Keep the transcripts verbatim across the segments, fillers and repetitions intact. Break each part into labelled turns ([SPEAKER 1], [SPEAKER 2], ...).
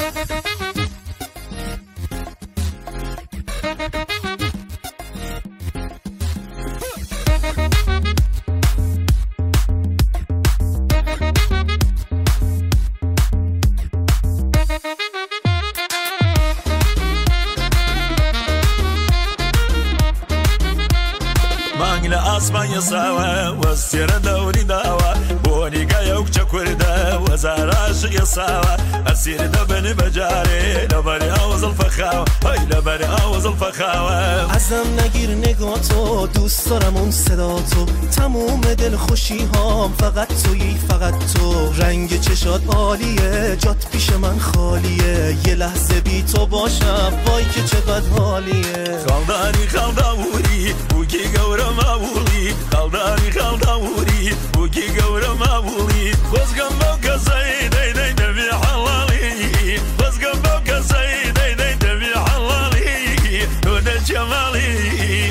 [SPEAKER 1] اسماء سوا والسير دوري دوا بوني قايوك تكوردا وزاراش يسوا اسير دبن بجاري لبري اوز الفخاوه هاي لبري اوز الفخاوه
[SPEAKER 2] ازم نگیر نگاتو دوست دارم اون صداتو تموم دل خوشی هام فقط تویی فقط تو رنگ چشات عالیه جات پیش من خالیه یه لحظه بی تو باشم وای که چقدر حالیه
[SPEAKER 1] خالداری خالداوری بوکی گورم اولی خالداری خالداوری بوکی گورم اولی خوزگم با کسایی دی دی دبی حلالی خوزگم با کسایی دی دی دبی حلالی تو ده جمالی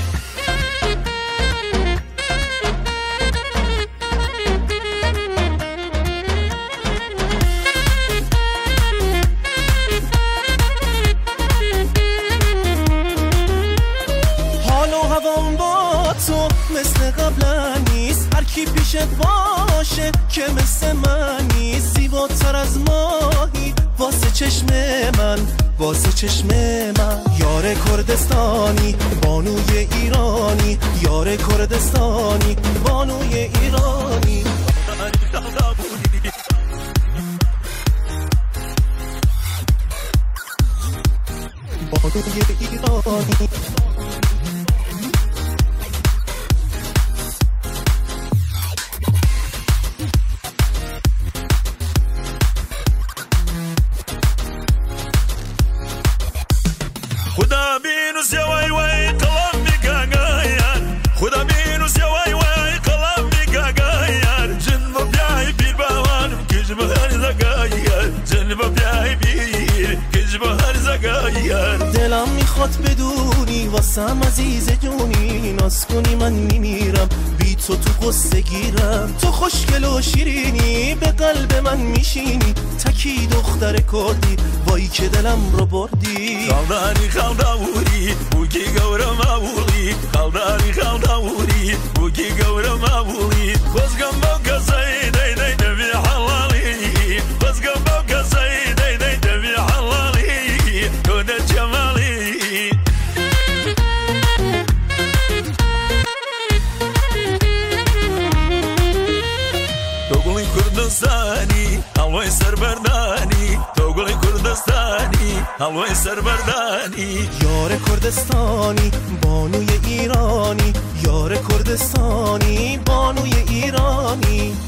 [SPEAKER 2] مثل قبلا نیست هر کی پیشت باشه که مثل من نیست زیباتر از ماهی واسه چشم من واسه چشم من یار کردستانی بانوی ایرانی یار کردستانی بانوی ایرانی بانوی ایرانی
[SPEAKER 1] خدا بینوس یا وای وای قلم میگاگایر خدا بینوس یا وای وای قلم میگاگایر جنب بیای بیر باوانم کجب هر زگایر جنب بیای بیر کجب هر زگایر
[SPEAKER 2] دلم میخواد بدونی واسم عزیز جونی ناز کنی من میمیرم بی تو تو قصه گیرم تو خوشگل و شیرینی به قلب من میشینی تکی دختر کردی وای که دلم رو بردی
[SPEAKER 1] خالداری خالداوری بوکی گورم اولی خالداری خالداوری بوکی گورم اولی خوزگم با کسایی دی دی دبی حلالی خوزگم با کسایی دی دی دبی حلالی تو ده جمالی توگلی کردستانی هوای سربردانی توگلی کردستانی هوای سربردانی
[SPEAKER 2] یار کردستانی بانوی ایرانی یار کردستانی بانوی ایرانی